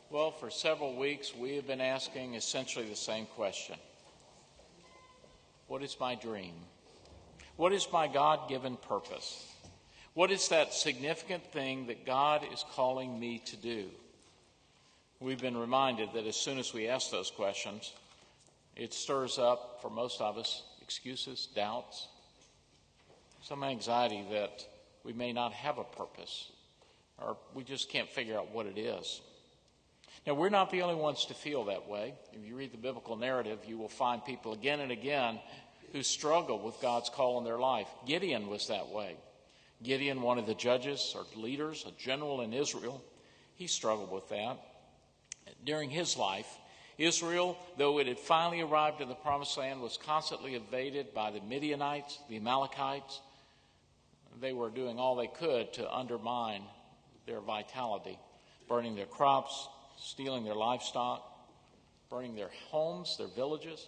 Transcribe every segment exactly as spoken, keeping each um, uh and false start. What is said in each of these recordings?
Well, for several weeks, we have been asking essentially the same question. What is my dream? What is my God-given purpose? What is that significant thing that God is calling me to do? We've been reminded that as soon as we ask those questions, it stirs up, for most of us, excuses, doubts, some anxiety that we may not have a purpose, or we just can't figure out what it is. Now, we're not the only ones to feel that way. If you read the biblical narrative, you will find people again and again who struggle with God's call in their life. Gideon was that way. Gideon, one of the judges or leaders, a general in Israel, he struggled with that. During his life, Israel, though it had finally arrived in the Promised Land, was constantly invaded by the Midianites, the Amalekites. They were doing all they could to undermine their vitality, burning their crops, stealing their livestock, burning their homes, their villages.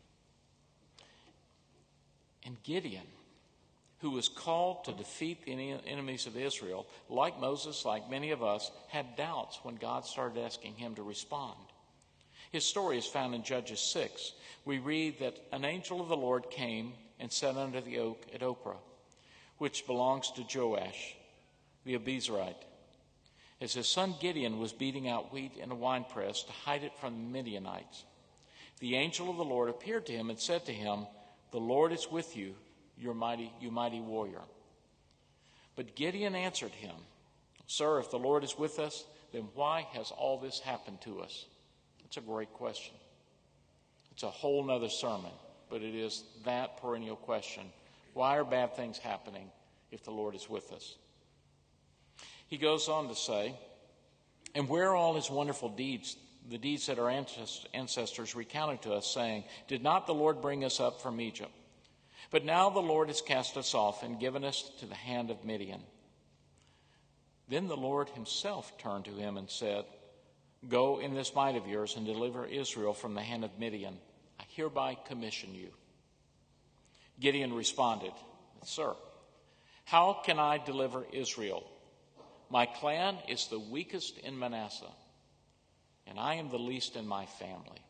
And Gideon, who was called to defeat the enemies of Israel, like Moses, like many of us, had doubts when God started asking him to respond. His story is found in Judges six. We read that an angel of the Lord came and sat under the oak at Ophrah, which belongs to Joash, the Abiezrite, as his son Gideon was beating out wheat in a winepress to hide it from the Midianites. The angel of the Lord appeared to him and said to him, "The Lord is with you, your mighty, you mighty warrior." But Gideon answered him, "Sir, if the Lord is with us, then why has all this happened to us?" That's a great question. It's a whole nother sermon, but it is that perennial question. Why are bad things happening if the Lord is with us? He goes on to say, "And where are all his wonderful deeds, the deeds that our ancestors recounted to us, saying, 'Did not the Lord bring us up from Egypt?' But now the Lord has cast us off and given us to the hand of Midian." Then the Lord himself turned to him and said, "Go in this might of yours and deliver Israel from the hand of Midian. I hereby commission you." Gideon responded, "Sir, how can I deliver Israel? My clan is the weakest in Manasseh, and I am the least in my family."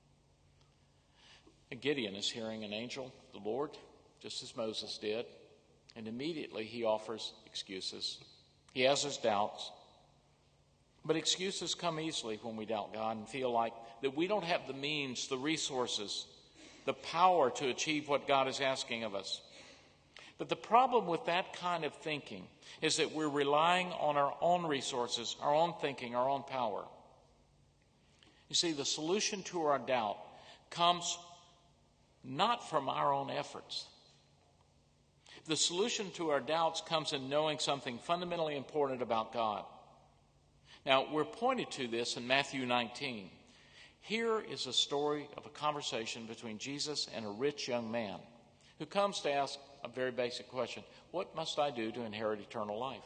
And Gideon is hearing an angel, the Lord, just as Moses did, and immediately he offers excuses. He has his doubts, but excuses come easily when we doubt God and feel like that we don't have the means, the resources, the power to achieve what God is asking of us. But the problem with that kind of thinking is that we're relying on our own resources, our own thinking, our own power. You see, the solution to our doubt comes not from our own efforts. The solution to our doubts comes in knowing something fundamentally important about God. Now, we're pointed to this in Matthew nineteen. Here is a story of a conversation between Jesus and a rich young man who comes to ask a very basic question: what must I do to inherit eternal life?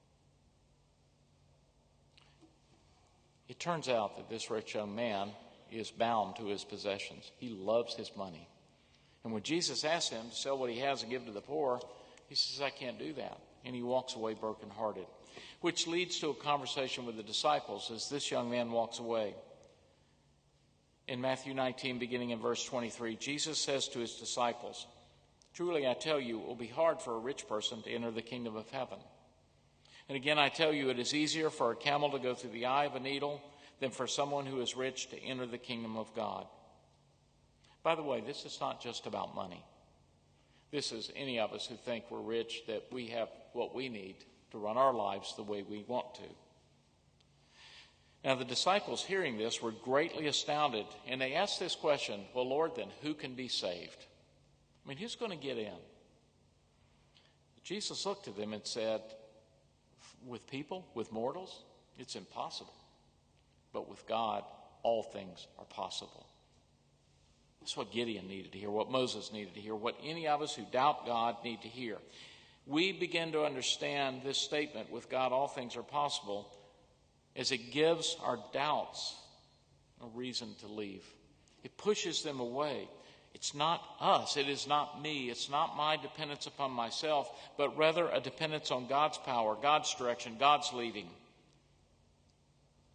It turns out that this rich young man is bound to his possessions. He loves his money. And when Jesus asks him to sell what he has and give to the poor, he says, "I can't do that." And he walks away brokenhearted, which leads to a conversation with the disciples as this young man walks away. In Matthew nineteen, beginning in verse twenty-three, Jesus says to his disciples, "Truly I tell you, it will be hard for a rich person to enter the kingdom of heaven. And again I tell you, it is easier for a camel to go through the eye of a needle than for someone who is rich to enter the kingdom of God." By the way, this is not just about money. This is any of us who think we're rich, that we have what we need to run our lives the way we want to. Now, the disciples hearing this were greatly astounded, and they asked this question, "Well, Lord, then who can be saved?" I mean, who's going to get in? Jesus looked at them and said, "With people, with mortals, it's impossible. But with God, all things are possible." That's what Gideon needed to hear, what Moses needed to hear, what any of us who doubt God need to hear. We begin to understand this statement, "With God, all things are possible," as it gives our doubts a reason to leave. It pushes them away. It's not us. It is not me. It's not my dependence upon myself, but rather a dependence on God's power, God's direction, God's leading.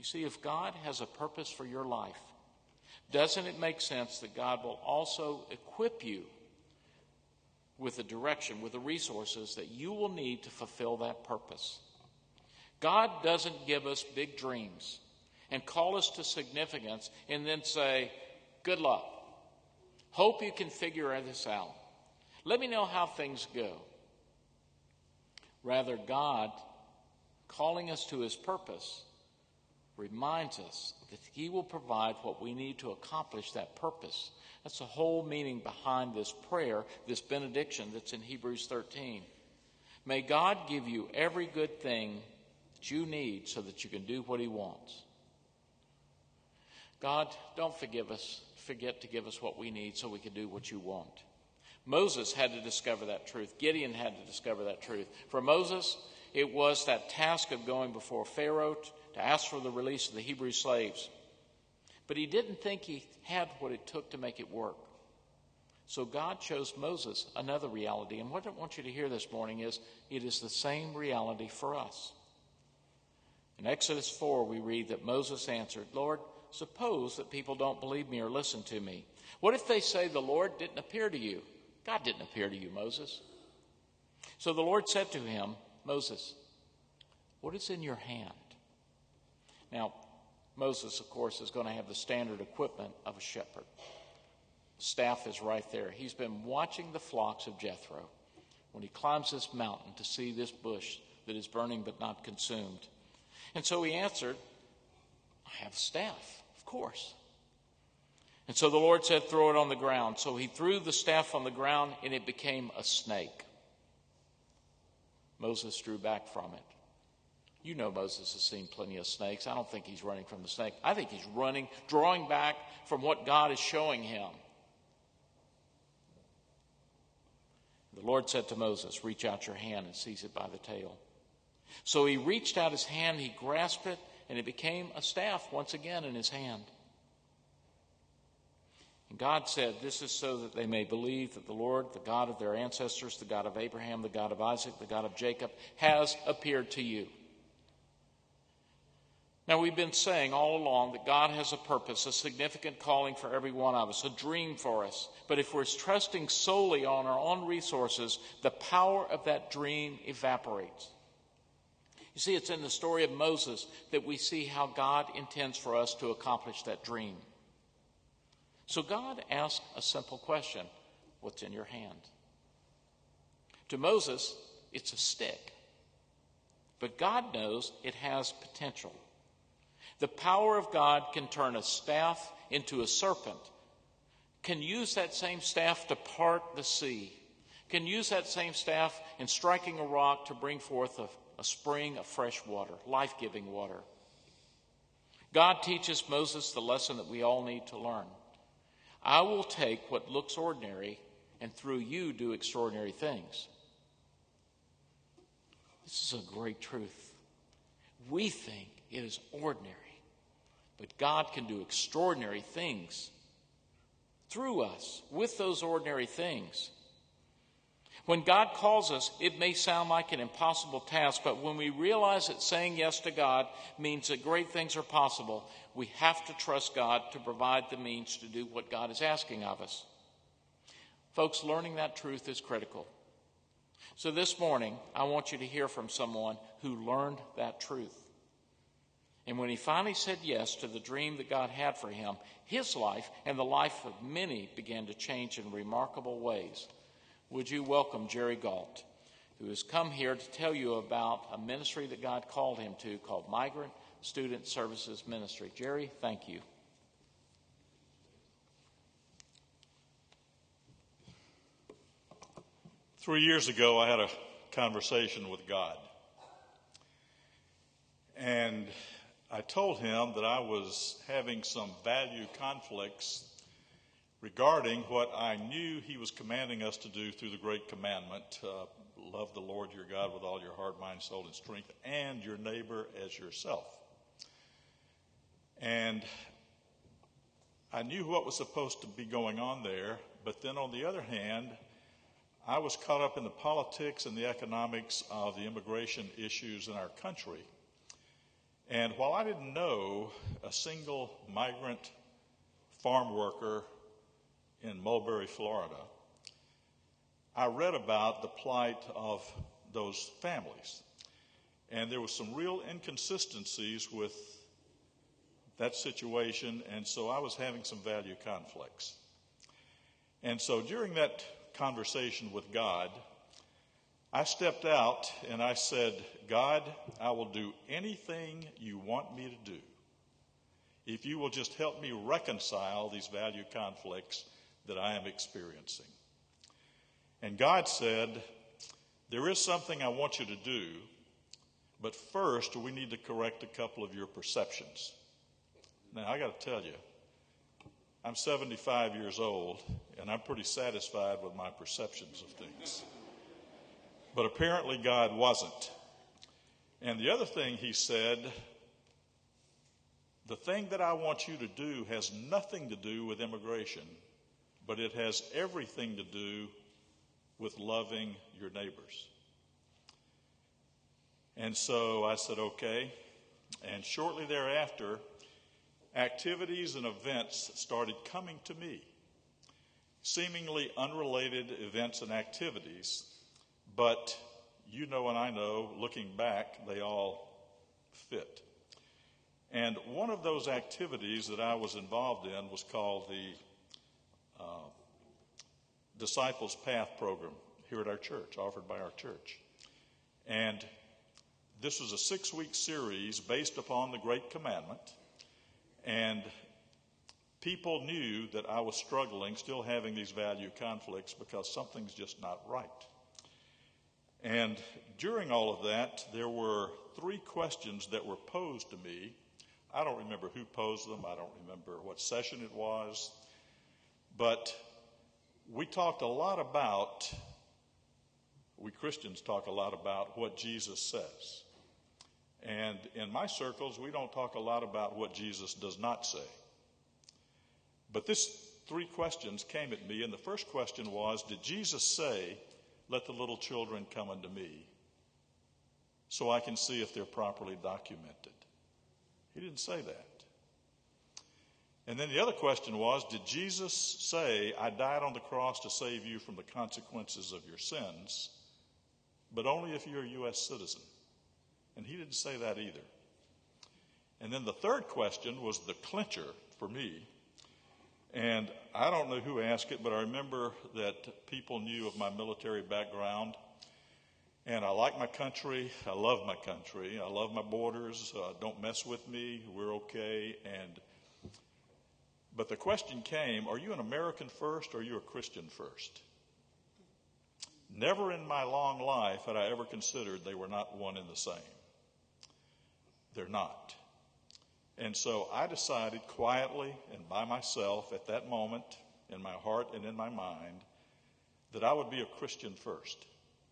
You see, if God has a purpose for your life, doesn't it make sense that God will also equip you with the direction, with the resources that you will need to fulfill that purpose? God doesn't give us big dreams and call us to significance and then say, good luck. Hope you can figure this out. Let me know how things go. Rather, God, calling us to his purpose, reminds us that he will provide what we need to accomplish that purpose. That's the whole meaning behind this prayer, this benediction that's in Hebrews thirteen. May God give you every good thing that you need so that you can do what he wants. God, don't forgive us, forget to give us what we need so we can do what you want. Moses had to discover that truth. Gideon had to discover that truth. For Moses, it was that task of going before Pharaoh to ask for the release of the Hebrew slaves. But he didn't think he had what it took to make it work. So God chose Moses another reality. And what I want you to hear this morning is it is the same reality for us. In Exodus four, we read that Moses answered, Lord, suppose that people don't believe me or listen to me. What if they say the Lord didn't appear to you? God didn't appear to you, Moses. So the Lord said to him, Moses, what is in your hand? Now, Moses, of course, is going to have the standard equipment of a shepherd. Staff is right there. He's been watching the flocks of Jethro when he climbs this mountain to see this bush that is burning but not consumed. And so he answered, I have a staff, of course. And so the Lord said, throw it on the ground. So he threw the staff on the ground, and it became a snake. Moses drew back from it. You know Moses has seen plenty of snakes. I don't think he's running from the snake. I think he's running, drawing back from what God is showing him. The Lord said to Moses, reach out your hand and seize it by the tail. So he reached out his hand, he grasped it, and it became a staff once again in his hand. And God said, this is so that they may believe that the Lord, the God of their ancestors, the God of Abraham, the God of Isaac, the God of Jacob, has appeared to you. Now, we've been saying all along that God has a purpose, a significant calling for every one of us, a dream for us. But if we're trusting solely on our own resources, the power of that dream evaporates. You see, it's in the story of Moses that we see how God intends for us to accomplish that dream. So God asked a simple question, what's in your hand? To Moses, it's a stick. But God knows it has potential. The power of God can turn a staff into a serpent, can use that same staff to part the sea, can use that same staff in striking a rock to bring forth a, a spring of fresh water, life-giving water. God teaches Moses the lesson that we all need to learn. I will take what looks ordinary and through you do extraordinary things. This is a great truth. We think it is ordinary, but God can do extraordinary things through us with those ordinary things. When God calls us, it may sound like an impossible task, but when we realize that saying yes to God means that great things are possible, we have to trust God to provide the means to do what God is asking of us. Folks, learning that truth is critical. So this morning, I want you to hear from someone who learned that truth. And when he finally said yes to the dream that God had for him, his life and the life of many began to change in remarkable ways. Would you welcome Jerry Galt, who has come here to tell you about a ministry that God called him to called Migrant Student Services Ministry. Jerry, thank you. Three years ago, I had a conversation with God. And I told him that I was having some value conflicts regarding what I knew he was commanding us to do through the great commandment, uh, love the Lord your God with all your heart, mind, soul, and strength, and your neighbor as yourself. And I knew what was supposed to be going on there, but then on the other hand, I was caught up in the politics and the economics of the immigration issues in our country. And while I didn't know a single migrant farm worker in Mulberry, Florida, I read about the plight of those families. And there were some real inconsistencies with that situation, and so I was having some value conflicts. And so during that conversation with God, I stepped out and I said, God, I will do anything you want me to do if you will just help me reconcile these value conflicts that I am experiencing. And God said, there is something I want you to do, but first we need to correct a couple of your perceptions. Now, I got to tell you, I'm seventy-five years old, and I'm pretty satisfied with my perceptions of things. But apparently God wasn't. And the other thing he said, the thing that I want you to do has nothing to do with immigration, but it has everything to do with loving your neighbors. And so I said, okay. And shortly thereafter, activities and events started coming to me, seemingly unrelated events and activities. But you know and I know, looking back, they all fit. And one of those activities that I was involved in was called the uh, Disciples Path program here at our church, offered by our church. And this was a six-week series based upon the Great Commandment. And people knew that I was struggling, still having these value conflicts, because something's just not right. And during all of that, there were three questions that were posed to me. I don't remember who posed them. I don't remember what session it was. But we talked a lot about, we Christians talk a lot about what Jesus says. And in my circles, we don't talk a lot about what Jesus does not say. But this three questions came at me, and the first question was, did Jesus say, let the little children come unto me, so I can see if they're properly documented? He didn't say that. And then the other question was, did Jesus say, I died on the cross to save you from the consequences of your sins, but only if you're a U S citizen? And he didn't say that either. And then the third question was the clincher for me. And I don't know who asked it, but I remember that people knew of my military background. And I like my country. I love my country. I love my borders. Uh, don't mess with me. We're okay. And but the question came, are you an American first or are you a Christian first? Never in my long life had I ever considered they were not one and the same. They're not. And so I decided quietly and by myself at that moment, in my heart and in my mind, that I would be a Christian first.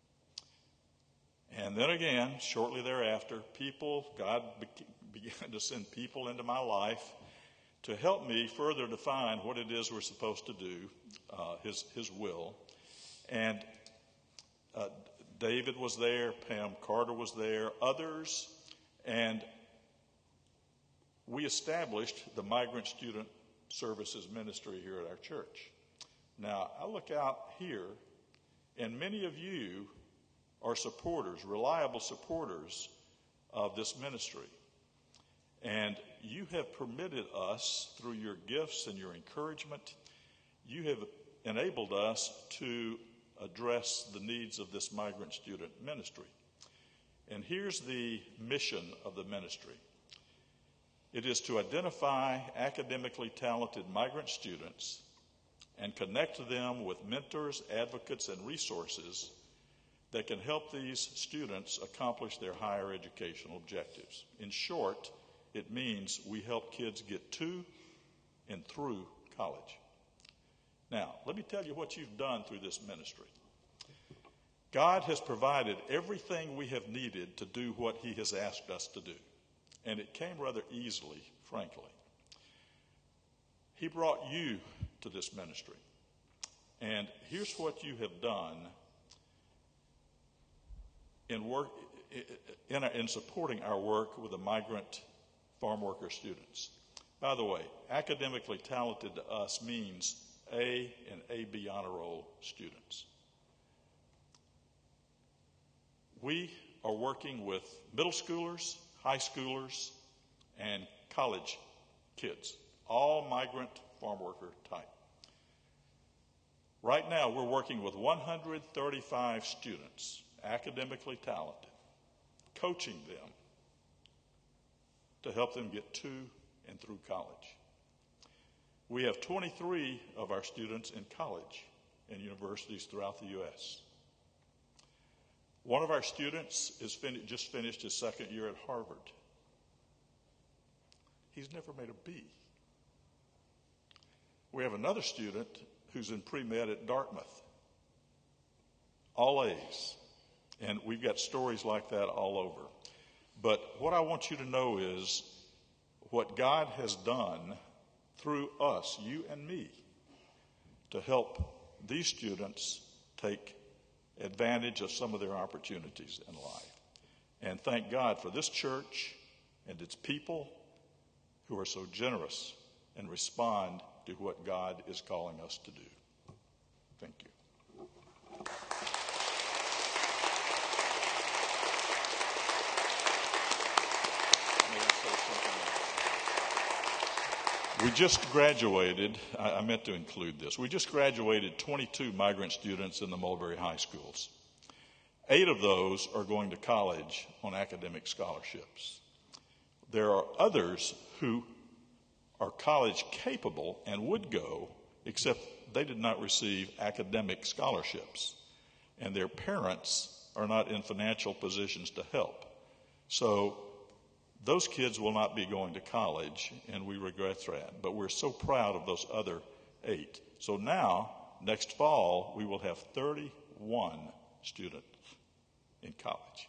And then again, shortly thereafter, people, God began to send people into my life to help me further define what it is we're supposed to do, uh, his, his will. And uh, David was there, Pam Carter was there, others, and we established the Migrant Student Services Ministry here at our church. Now, I look out here, and many of you are supporters, reliable supporters of this ministry. And you have permitted us, through your gifts and your encouragement, you have enabled us to address the needs of this migrant student ministry. And here's the mission of the ministry. It is to identify academically talented migrant students and connect them with mentors, advocates, and resources that can help these students accomplish their higher educational objectives. In short, it means we help kids get to and through college. Now, let me tell you what you've done through this ministry. God has provided everything we have needed to do what he has asked us to do. And it came rather easily, frankly. He brought you to this ministry. And here's what you have done in work in, in supporting our work with the migrant farm worker students. By the way, academically talented to us means A and A B honor roll students. We are working with middle schoolers, high schoolers, and college kids, all migrant farm worker type. Right now, we're working with one hundred thirty-five students, academically talented, coaching them to help them get to and through college. We have twenty-three of our students in college and universities throughout the U S One of our students is fin- just finished his second year at Harvard. He's never made a B. We have another student who's in pre-med at Dartmouth. All A's. And we've got stories like that all over. But what I want you to know is what God has done through us, you and me, to help these students take advantage of some of their opportunities in life. And thank God for this church and its people who are so generous and respond to what God is calling us to do. Thank you. We just graduated, I, I meant to include this, we just graduated twenty-two migrant students in the Mulberry High Schools. Eight of those are going to college on academic scholarships. There are others who are college capable and would go, except they did not receive academic scholarships, and their parents are not in financial positions to help. So those kids will not be going to college, and we regret that. But we're so proud of those other eight. So now, next fall, we will have thirty-one students in college.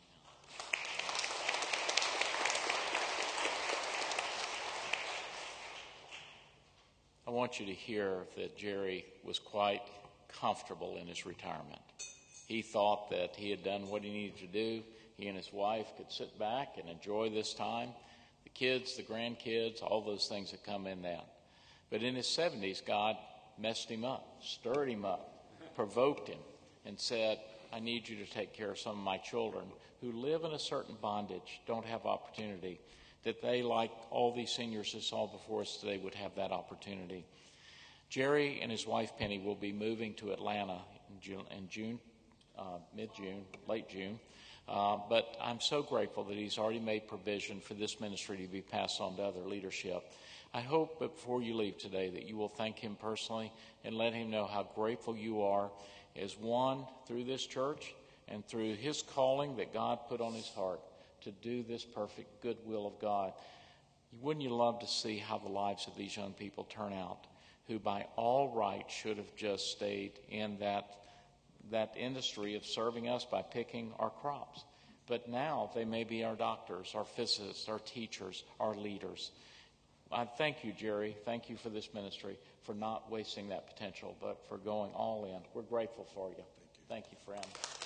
I want you to hear that Jerry was quite comfortable in his retirement. He thought that he had done what he needed to do. He and his wife could sit back and enjoy this time. The kids, the grandkids, all those things that come in that. But in his seventies, God messed him up, stirred him up, provoked him, and said, I need you to take care of some of my children who live in a certain bondage, don't have opportunity, that they, like all these seniors that saw before us today, would have that opportunity. Jerry and his wife, Penny, will be moving to Atlanta in June, in June uh, mid-June, late June. Uh, but I'm so grateful that he's already made provision for this ministry to be passed on to other leadership. I hope that before you leave today that you will thank him personally and let him know how grateful you are as one through this church and through his calling that God put on his heart to do this perfect good will of God. Wouldn't you love to see how the lives of these young people turn out, who by all rights should have just stayed in that that industry of serving us by picking our crops. But now they may be our doctors, our physicists, our teachers, our leaders. I thank you, Jerry. Thank you for this ministry, for not wasting that potential, but for going all in. We're grateful for you. Thank you, friend.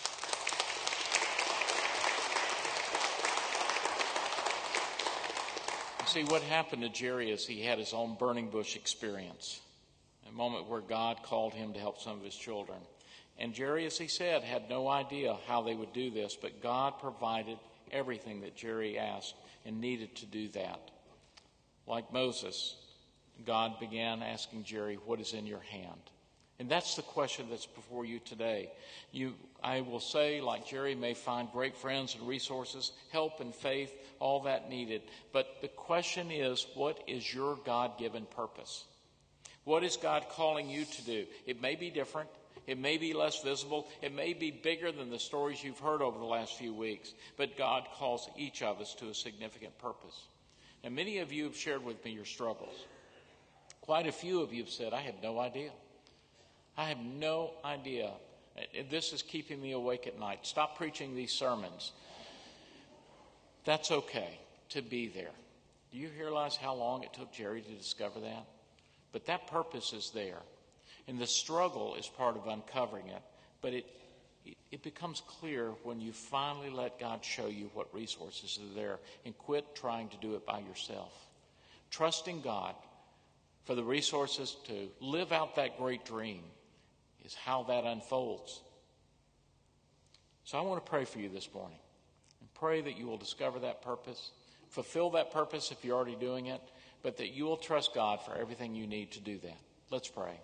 You see, what happened to Jerry is he had his own burning bush experience, a moment where God called him to help some of his children. And Jerry, as he said, had no idea how they would do this, but God provided everything that Jerry asked and needed to do that. Like Moses, God began asking Jerry, what is in your hand? And that's the question that's before you today. You, I will say, like Jerry, may find great friends and resources, help and faith, all that needed. But the question is, what is your God-given purpose? What is God calling you to do? It may be different. It may be less visible. It may be bigger than the stories you've heard over the last few weeks. But God calls each of us to a significant purpose. And many of you have shared with me your struggles. Quite a few of you have said, I have no idea. I have no idea. This is keeping me awake at night. Stop preaching these sermons. That's okay to be there. Do you realize how long it took Jerry to discover that? But that purpose is there. And the struggle is part of uncovering it. But it it becomes clear when you finally let God show you what resources are there and quit trying to do it by yourself. Trusting God for the resources to live out that great dream is how that unfolds. So I want to pray for you this morning and pray that you will discover that purpose, fulfill that purpose if you're already doing it, but that you will trust God for everything you need to do that. Let's pray.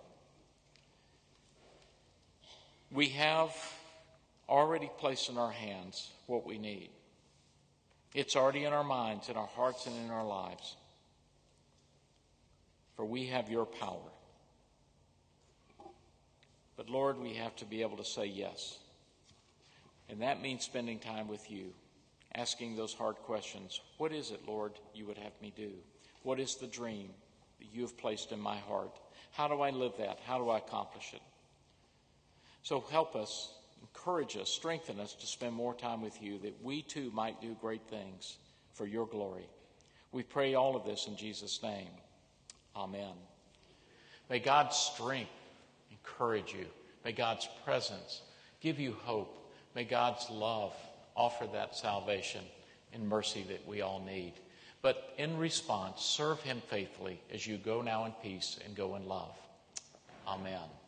We have already placed in our hands what we need. It's already in our minds, in our hearts, and in our lives. For we have your power. But Lord, we have to be able to say yes. And that means spending time with you, asking those hard questions. What is it, Lord, you would have me do? What is the dream that you have placed in my heart? How do I live that? How do I accomplish it? So help us, encourage us, strengthen us to spend more time with you, that we too might do great things for your glory. We pray all of this in Jesus' name. Amen. May God's strength encourage you. May God's presence give you hope. May God's love offer that salvation and mercy that we all need. But in response, serve him faithfully as you go now in peace and go in love. Amen.